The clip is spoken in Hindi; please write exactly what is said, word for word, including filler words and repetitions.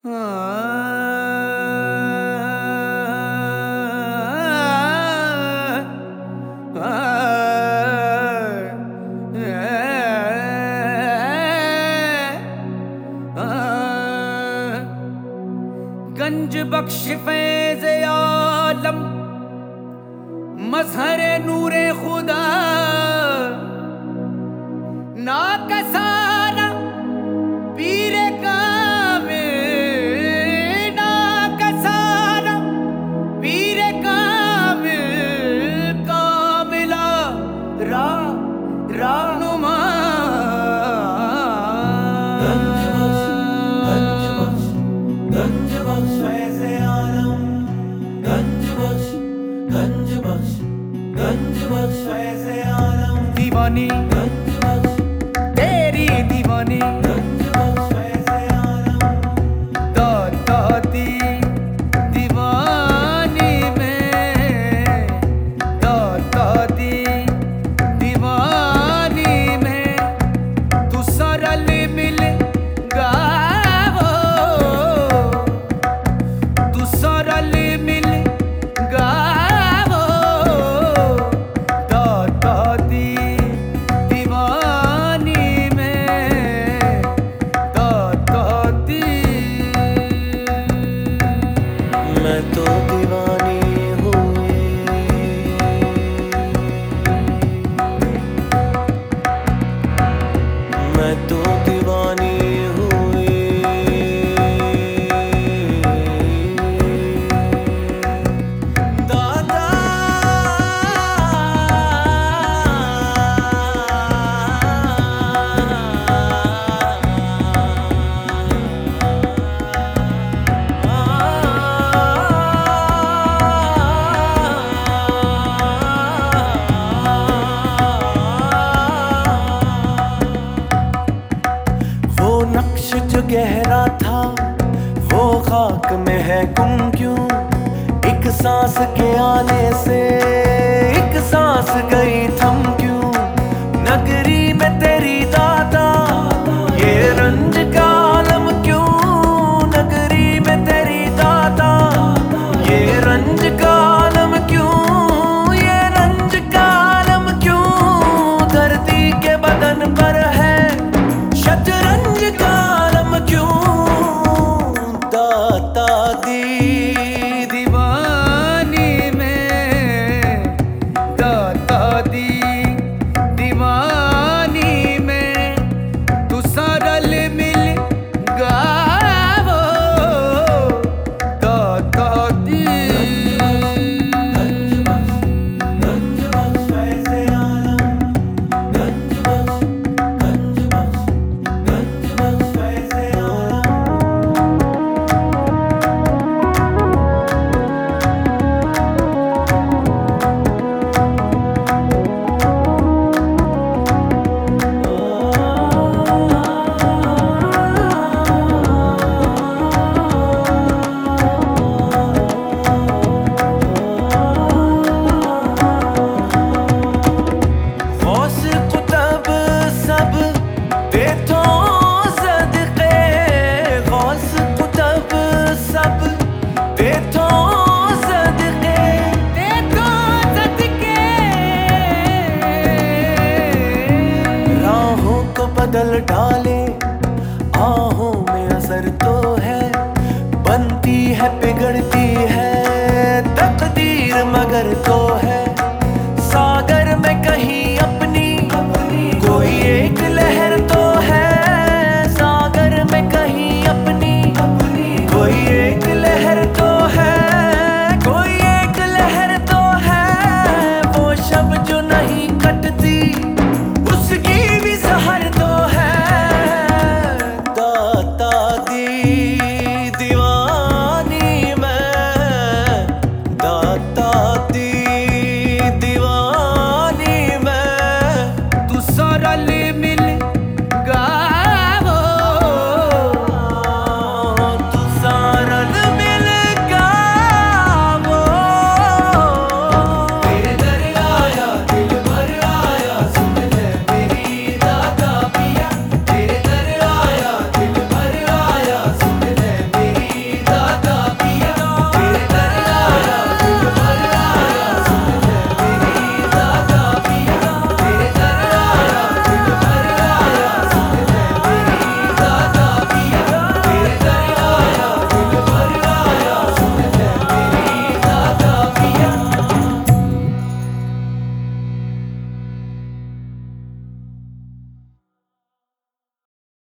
गंज बख्श फैज़ आलम मज़हर नूरे खुदा ना कसारा पीरे कामिल ना कसारा पीरे कामिल कामिला रा रानुमा गंज बख्श गंज बख्श गंज बख्श फैज़ आलम गंज बख्श गंज बख्श गंज बख्श फैज़ आलम दीवानी गंज बख्श तेरी दीवानी गंज बख्श फैज़ आलम दादी दीवानी में दादी दीवानी में तू सरल मिल गावो तू सरल मिल गावो दादी दीवानी में दादी मैं तो दीवानी हुई मैं तो दीवानी हुई दादा वो नक्श जो गहरा था वो खाक में है गुम क्यों। एक सांस के आने से एक सांस गई थम